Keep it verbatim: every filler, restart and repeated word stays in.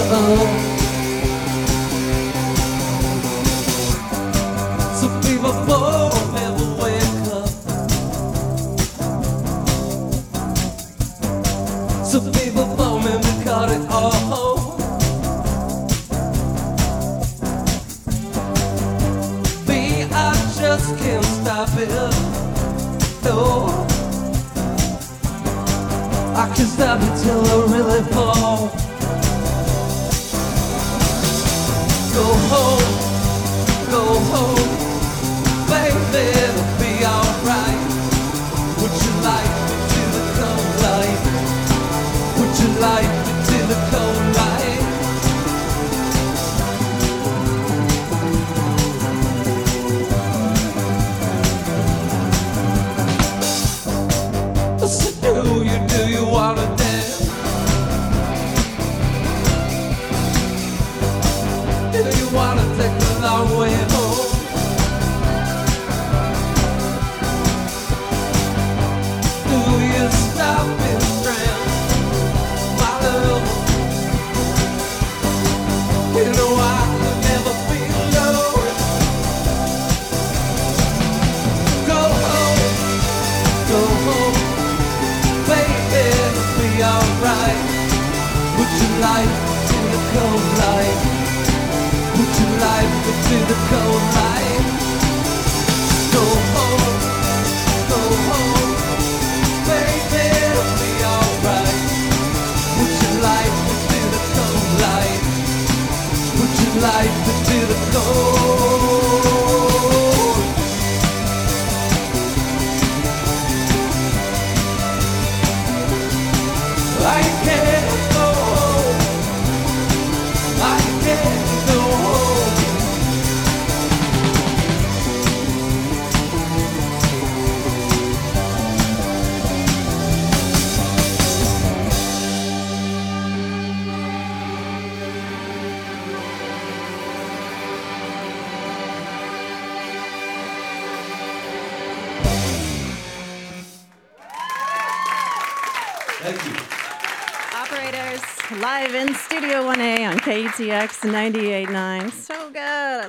Some people won't never wake up. Some people won't never cut it all. Me, I just can't stop it. No, I can't stop it till I really fall. Go home, go home, baby, it'll be alright. Would you like me to the cold light? Would you like me to the cold light? So do you, do you wanna dance? Do you wanna take the long way home? Do you stop in trance, my love? You know I could never be alone. Go home, go home, baby, it'll be alright. Would you like to the cold light? Would you like me to the cold light? Go home, go home, baby, it'll be alright. Would you like me to the cold light? Would you like me to the cold? I can't go home. I can't go home. Thank you. Operators, live in Studio one A on K E T X ninety-eight point nine. So good.